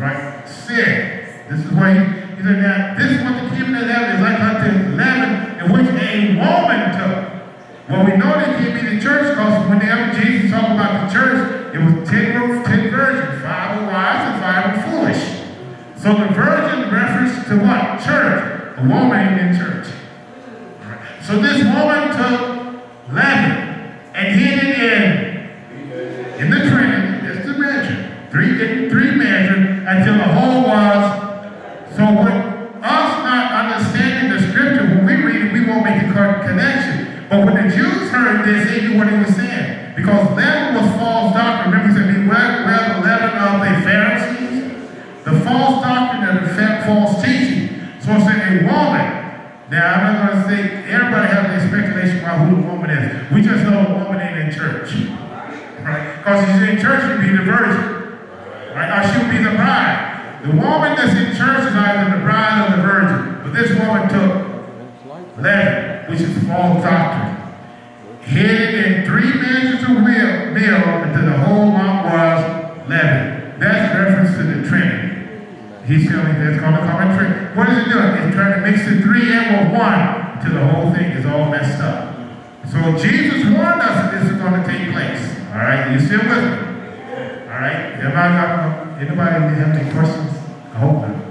Speaker 2: where he said, now, this is what the kingdom of heaven is like unto leaven, in which a woman took. Well, we know that can't be the church, because whenever Jesus talked about the church, it was 10 virgins, 5 were wise and 5 were foolish. So the virgin reference to what? Church. A woman in church. All right. So this woman took leaven and hid it in the Trinity. That's the measure. Three measures until the whole was. So with us not understanding the scripture, when we read it, we won't make the correct connection. But when the Jews heard this, they knew what he was saying. Because leaven was false doctrine. Remember, he said, beware the leaven of the Pharisees. The false doctrine and the false teaching. So it's a woman. Now, I'm not going to say, everybody has their speculation about who the woman is. We just know the woman ain't in church. Right? Because she's in church, she'll be the virgin. Right? Or she'll be the bride. The woman that's in church is either the bride or the virgin. But this woman took leaven, which is false doctrine. Hid it in 3 measures of meal until the whole lump was leaven. That's reference to the Trinity. He's telling that's going to come in Trinity. What is it doing? It's trying to mix the 3 in with 1 until the whole thing is all messed up. So Jesus warned us that this is going to take place. All right? You still with me? All right? Anybody have any questions? I hope not.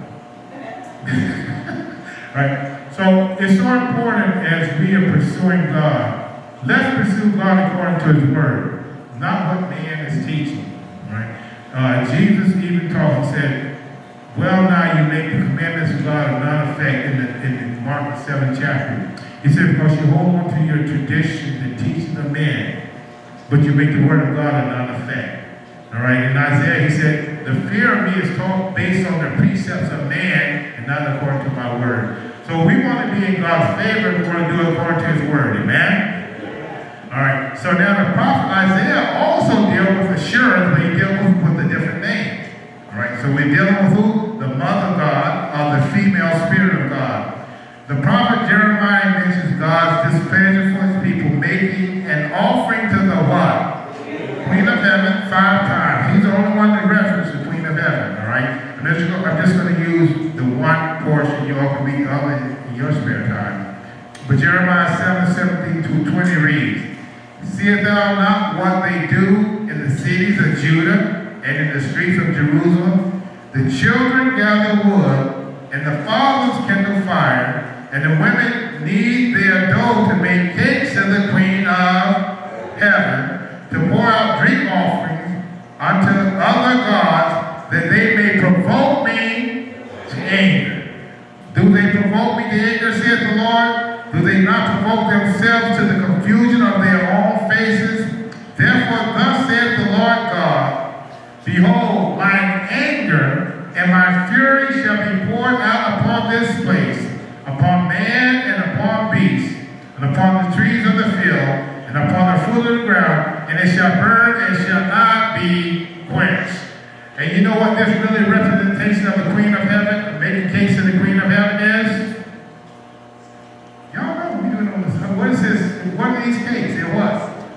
Speaker 2: Right? So it's so important as we are pursuing God. Let's pursue God according to his word, not what man is teaching. Right? Jesus even taught, he said, well, now you make the commandments of God of none effect in Mark 7 chapter. He said, because you hold on to your traditions and teaching of men, but you make the word of God of none effect. All right? In Isaiah, he said, the fear of me is taught based on the precepts of man and not according to my word. So we want to be in God's favor. We want to do it according to his word. Amen? All right. So now the prophet Isaiah also dealt with assurance, but he dealt with a different name. All right. So we're dealing with who? The mother God, or the female spirit of God. The prophet Jeremiah mentions God's displeasure for his people, making an offering to the what? Queen of Heaven 5 times. He's the only one that references the Queen of Heaven. All right. I'm just going to use the one portion. You all can read the other in your spare time. But Jeremiah 7:17-20 reads, seest thou not what they do in the cities of Judah and in the streets of Jerusalem? The children gather wood, and the fathers kindle fire, and the women knead their dough to make cakes of the Queen of Heaven, to pour out drink offerings unto other gods, that they may provoke me to anger. Do they provoke me to anger, saith the Lord? Do they not provoke themselves to the confusion of their own faces? Therefore, thus saith the Lord God, behold, mine anger and my fury shall be poured out upon this place, upon man and upon beast, and upon the trees of the field, and upon the fruit of the ground, and it shall burn and shall not be quenched. And you know what this really representation of the Queen of Heaven, making cakes of the Queen of Heaven is? Y'all know we doing all this. What is this? What are these cakes? They're what?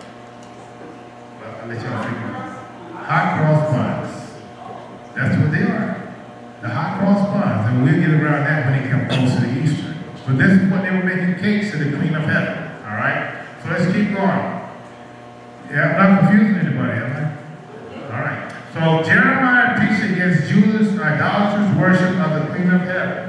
Speaker 2: Well, I'll let y'all figure it out. Hot cross buns. That's what they are. The hot cross buns. And we'll get around that when it comes close to the Easter. But this is what they were making cakes to the Queen of Heaven. All right? So let's keep going. Yeah, I'm not confusing anybody, am I? All right. So Jeremiah preached against Judah's idolatrous worship of the Queen of Heaven.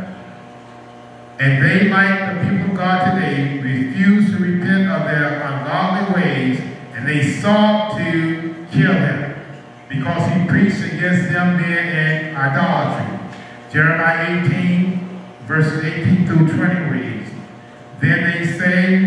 Speaker 2: And they, like the people of God today, refused to repent of their ungodly ways, and they sought to kill him because he preached against them being in idolatry. Jeremiah 18, verses 18-20 reads, Then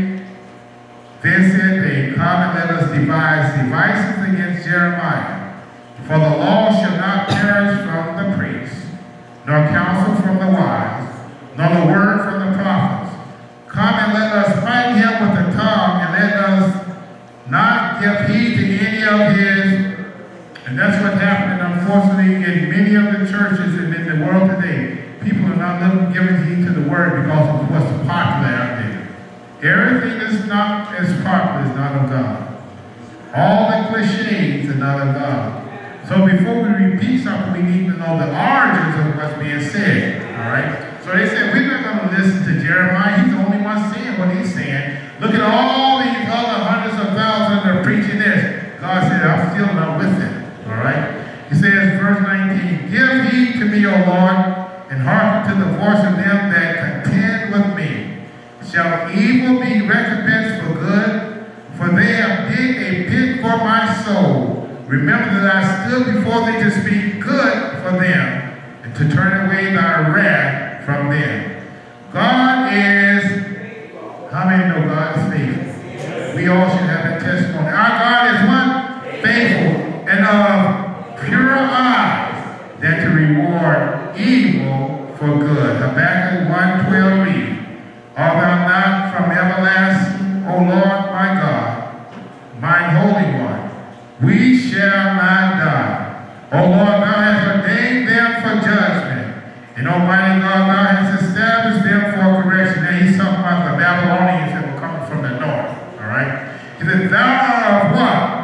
Speaker 2: said they, come and let us devise devices against Jeremiah. For the law shall not perish from the priests, nor counsel from the wise, nor the word from the prophets. Come and let us fight him with the tongue, and let us not give heed to any of his. And that's what's happening, unfortunately, in many of the churches and in the world today. People are not giving heed to the word because of what's popular out there. Everything that's not as popular is not of God. All the cliches are not of God. So before we repeat something, we need to know the origins of what's being said. All right? So they said, we're not going to listen to Jeremiah. He's the only one saying what he's saying. Look at all these other hundreds of thousands that are preaching this. God said, I'm still not with them. All right? He says, verse 19, give heed to me, O Lord, and hearken to the voice of them that contend with me. Shall evil be recompensed for good? For they have digged a pit for my soul. Remember that I stood before thee to speak good for them, and to turn away thy wrath from them. God is, how many know God is faithful? We all should have that testimony. Our God is what? Faithful, and of pure eyes, that to reward evil for good. Habakkuk 1:12 read, art thou not from everlasting, O Lord my God, mine Holy One? We shall not die. O Lord, thou hast ordained them for judgment, and Almighty God, thou hast established them for correction. And he's talking about the Babylonians that were coming from the north. All right? He said, thou art of what?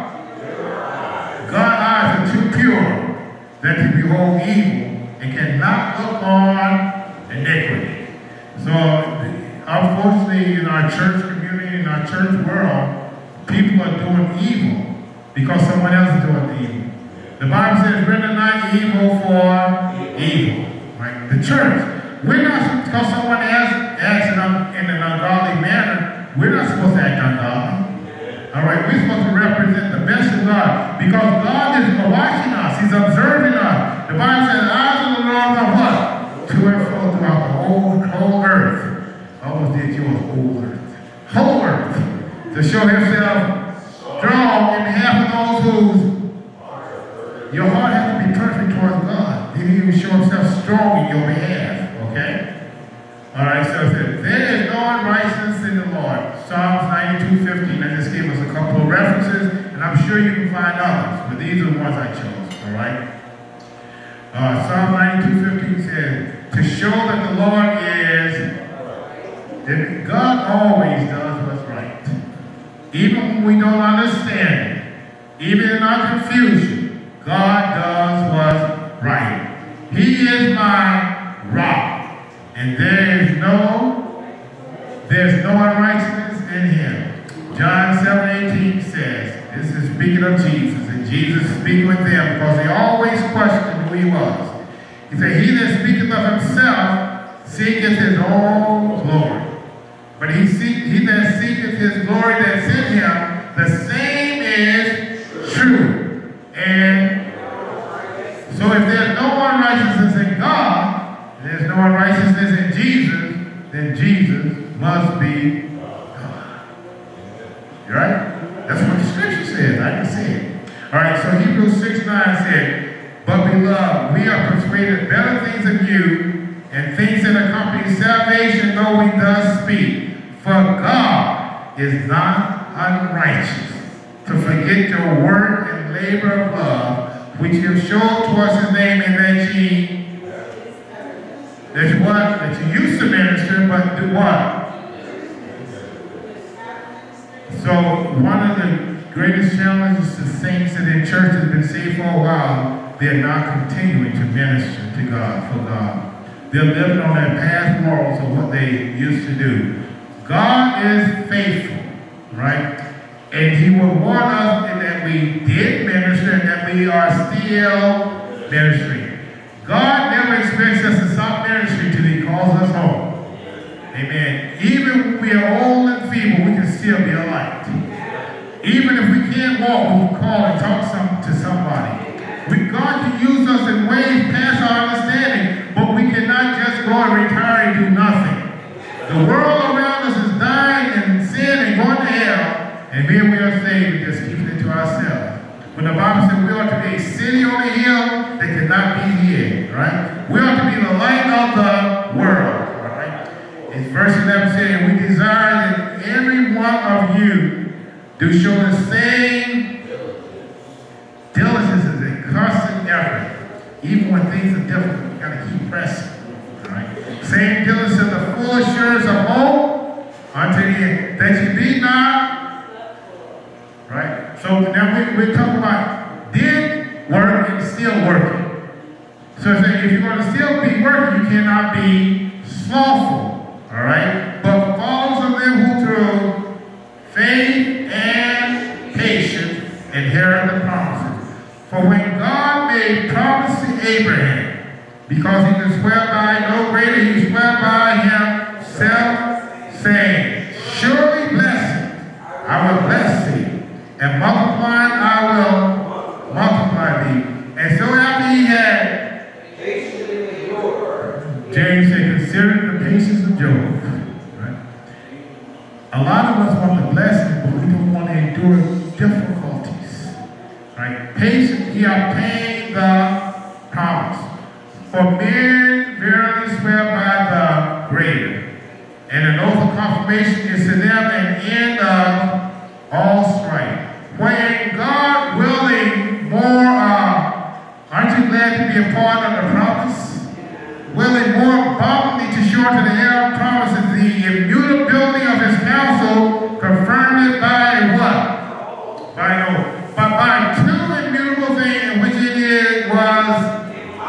Speaker 2: God's eyes are too pure that to behold evil and cannot look on iniquity. So, unfortunately, in our church community, in our church world, people are doing evil because someone else is doing evil. The Bible says, render not evil for evil. Right? The church, we're not, because someone else acts in an ungodly manner, we're not supposed to act ungodly. All right, we're supposed to represent the best of God because God is watching us. He's observing us. The Bible says, the eyes of the Lord are what? To and fro throughout the whole earth. I almost did yours, whole earth. Whole earth. To show himself strong in behalf of those whose your heart has to be perfect towards God. He will show himself strong in your behalf. Okay? All right, so it says, there is no unrighteousness in the Lord. Psalms 92:15. I just gave us a couple of references, and I'm sure you can find others, but these are the ones I chose. All right? Psalm 92:15 says, to show that the Lord is, that God always does what's right. Even when we don't understand it, even in our confusion, God does what's right. He is my rock, and there's no unrighteousness in him. John 7:18 says, this is speaking of Jesus, and Jesus is speaking with them because they always questioned who he was. He said, he that speaketh of himself seeketh his own glory. But he that seeketh his glory that's in him, the same is true. And so if there's no unrighteousness in God, there's no unrighteousness in Jesus, then Jesus must be God. Right? That's what the scripture says. I can see it. All right, so Hebrews 6:9 said, but beloved, we are persuaded better things of you, and things that accompany salvation, though we thus speak. For God is not unrighteous to forget your work and labor of love, which you have shown towards his name, and that you used to minister, but do what? So one of the greatest challenges to saints that in church has been saved for a while, they're not continuing to minister to God, for God. They're living on their past morals of what they used to do. God is faithful, right? And he will warn us that we did minister and that we are still ministering. God never expects us to stop ministry till he calls us home. Amen. Even when we are old and feeble, we can still be a light. Even if we can't walk, we can call and talk to somebody. God can use us in ways past our understanding, but we cannot just go and retire and do nothing. The world around us is dying in sin and going to hell, and here we are saved and just keeping it to ourselves. When the Bible says we ought to be a city on a hill that cannot be hid, right? We ought to be the light of the world, all right? It's verse 11 saying, we desire that every one of you do show the same diligence and constant effort. Even when things are difficult, we got to keep pressing. All right? Same diligence of the full assurance of hope unto the end, that you be not. Right? So now we're talking about did work and still working. So So it's saying if you're going to still be working, you cannot be slothful. All right? But followers of them who through faith and patience inherit the promises. For when God made promise to Abraham, because he could swear by no greater, he swore by himself, saying, surely blessing, I will bless thee, and multiplying I will multiply thee. And so after he had patiently endured, James said, consider the patience of Job. Right? A lot of us want the blessing, but we don't want to endure difficulties. Right? Patience, he obtained the promise. For men verily swear by the greater, and an oath of confirmation is to them an end of all strife. When God willing more, aren't you glad to be a part of the promise? Willing more abundantly to show to the heir of promises the immutability of his counsel, confirmed it by what? By an oath. But by two immutable things, which it was.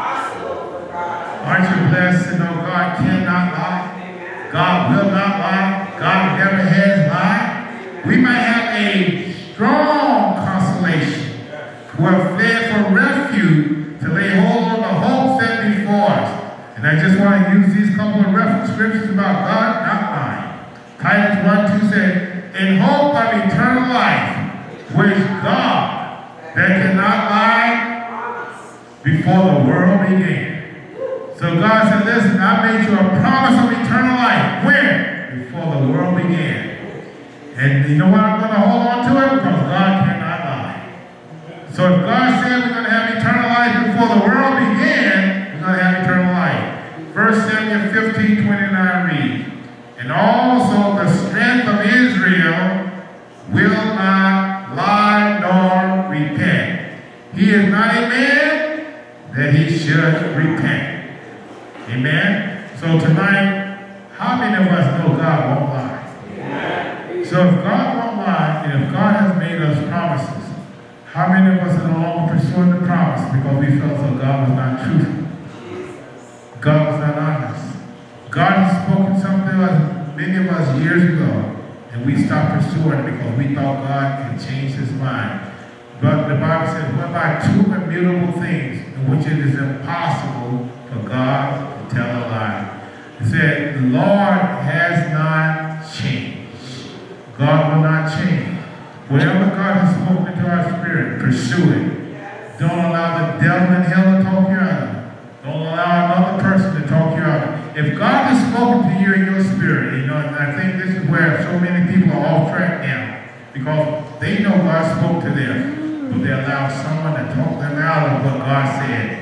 Speaker 2: Aren't you blessed to know God cannot lie? God will not lie. God never has lied. We might have a strong consolation who have fled for refuge to lay hold on the hope set before us. And I just want to use these couple of reference scriptures about God not lying. Titus 1:2 said, in hope of eternal life, which God that cannot lie before the world began. So God said, listen, I made you a promise of eternal life. When? Before the world began. And you know what? I'm going to hold on to it because God cannot lie. So if God said we're going to have eternal life before the world began, we're going to have eternal life. 1 Samuel 15:29 reads, and also the strength of Israel will not lie nor repent. He is not a man that he should repent. Amen? So tonight, how many of us know God won't lie? Amen. So if God won't lie, and if God has made us promises, how many of us are no longer pursuing the promise because we felt so God was not truthful? God was not honest. God has spoken something to us, many of us years ago, and we stopped pursuing it because we thought God had changed his mind. But the Bible says, whereby two immutable things in which it is impossible for God to tell a lie. It said, the Lord has not changed. God will not change. Whatever God has spoken to our spirit, pursue it. Don't allow the devil in hell to talk you out of it. Don't allow another person to talk you out of it. If God has spoken to you in your spirit, you know, and I think this is where so many people are off track now, because they know God spoke to them, but they allow someone to talk them out of what God said.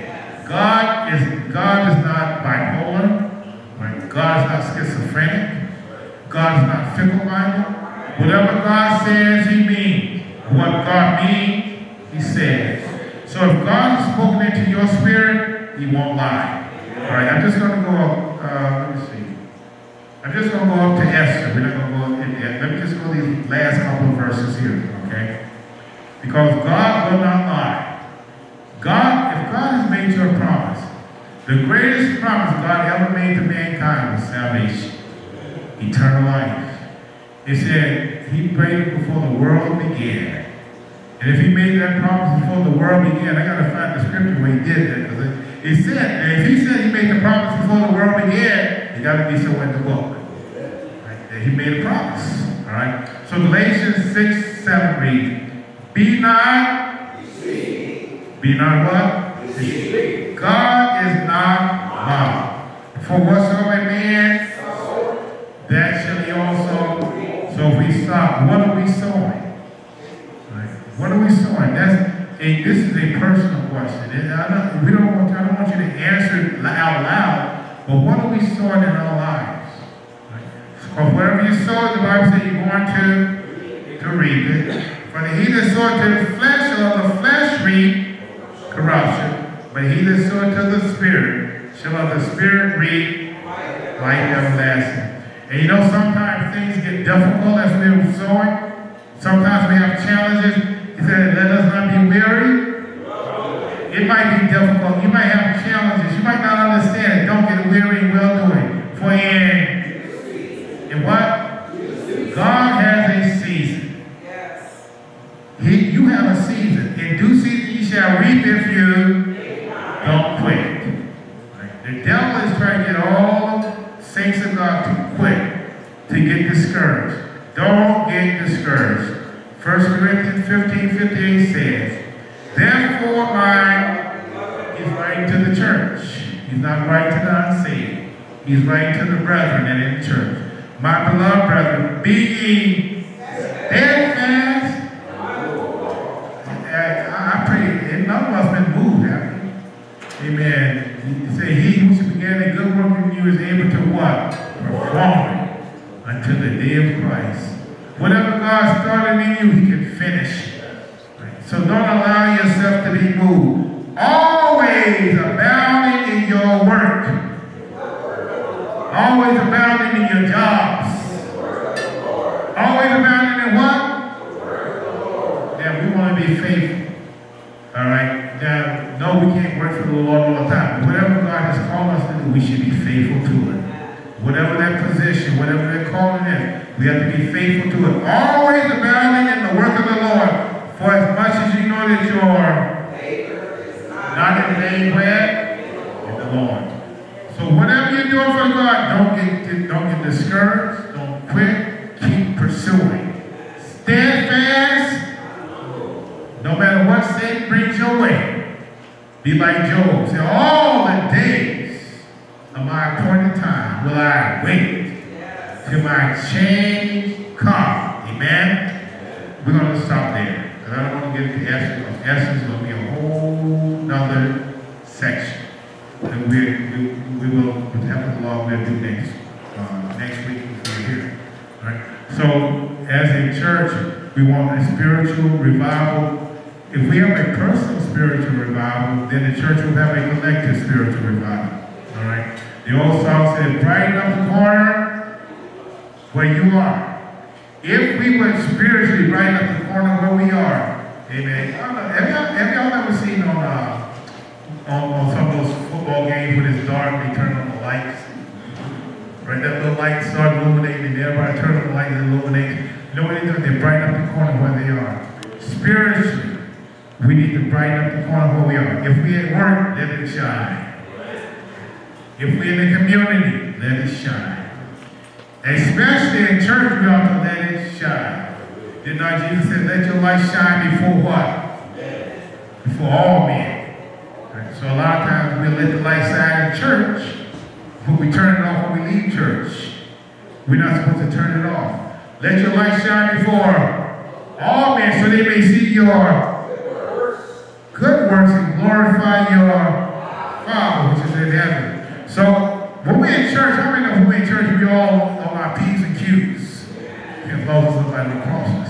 Speaker 2: God is not bipolar. Right? God is not schizophrenic. God is not fickle-minded. Whatever God says, he means. What God means, he says. So if God has spoken into your spirit, he won't lie. All right, I'm just going to go up, let me see. I'm just going to go up to Esther. We're not going to go in yet. Let me just go these last couple of verses here, okay? Because God will not lie. If God has made you a promise, the greatest promise God ever made to mankind was salvation, eternal life. It said he prayed it before the world began. And if he made that promise before the world began, I got to find the scripture where he did that. Because it said, and if he said he made the promise before the world began, it got to be somewhere in the book. Right? That he made a promise. All right? So Galatians 6:7 reads, be not deceived. Be not what? Deceived. God is not mocked. For whatsoever a man sow, that shall he also. So if we stop, what are we sowing? Right? What are we sowing? This is a personal question. I don't want you to answer it out loud, but what are we sowing in our lives? Right? Because wherever you sow, the Bible says you're going to reap it. For he that soweth to the flesh shall of the flesh reap corruption, but he that soweth to the Spirit shall of the Spirit reap life everlasting. And you know, sometimes things get difficult as we're sowing. Sometimes we have challenges. He said, let us not be weary It might be difficult. You might have challenges. You might not understand it. Don't get weary in well-doing. For in what? God has a season.
Speaker 3: Yes.
Speaker 2: You have a season. In due season you shall reap if you don't quit. Right? The devil is trying to get all saints of God to quit, to get discouraged. Don't get discouraged. 1 Corinthians 15:58 says, therefore, he's writing to the church. He's not writing to the unsaved. He's writing to the brethren that in the church. My beloved brethren, be ye steadfast. I pray, and none of us been moved, have we? Amen. He said, he who began a good work in you is able to what? Perform it until the day of Christ. Whatever God started in you, he can finish. So don't allow yourself to be moved. Always abounding in your work. Always abounding in your jobs. Always abounding in what? Yeah, we want to be faithful. Alright? Now, no, we can't work for the Lord all the time. But whatever God has called us to do, we should be faithful to it. Whatever that position, whatever that calling is, we have to be faithful to it. Always abounding in the work of the Lord. For as much as you know that your labor is not in vain where? In the Lord. So whatever you're doing for God, don't get discouraged. Don't quit. Keep pursuing. Steadfast. No matter what Satan brings your way. Be like Job. Say, all the days of my appointed time will I wait till my change come. Amen? We're going to stop there. Because I don't want to get into Esther. Esther is going to be a whole nother section. And we will, with the help of the Lord, we'll do next week if we're here. All right? So, as a church, we want a spiritual revival. If we have a personal spiritual revival, then the church will have a collective spiritual revival. All right? The old song said, brighten up the corner where you are. If we would spiritually brighten up the corner where we are, amen. Have y'all ever seen on some of those football games when it's dark, they turn on the lights? Right, that little light start illuminating, and everybody turn on the light and illuminate. You know what they do? They brighten up the corner where they are. Spiritually, we need to brighten up the corner where we are. If we at work, let it shine. If we in the community, let it shine. Especially in church, we ought to let it shine. Did not Jesus say, let your light shine before what? Before all men. Right? So a lot of times we let the light shine in church, but we turn it off when we leave church. We're not supposed to turn it off. Let your light shine before all men so they may see your good works and glorify your Father which is in heaven. So when we're in church, how many know when we're in church, we all on our P's and Q's? As long as look like no crosses.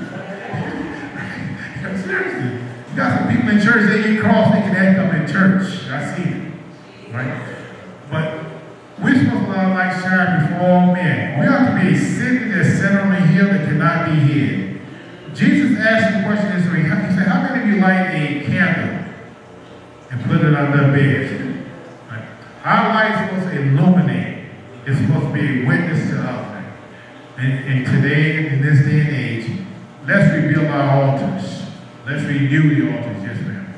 Speaker 2: Seriously. You got some people in church, they get crossed, they can act up in church. I see it. Right? But we're supposed to let our light shine before all men. We ought to be a city that's set on a hill that cannot be hid. Jesus asked the question this way. He said, how many of you light a candle and put it under a bed? Right? Our light is supposed to illuminate. It's supposed to be a witness to others. And today, in this day and age, let's rebuild our altars. Let's renew the altars, yes ma'am.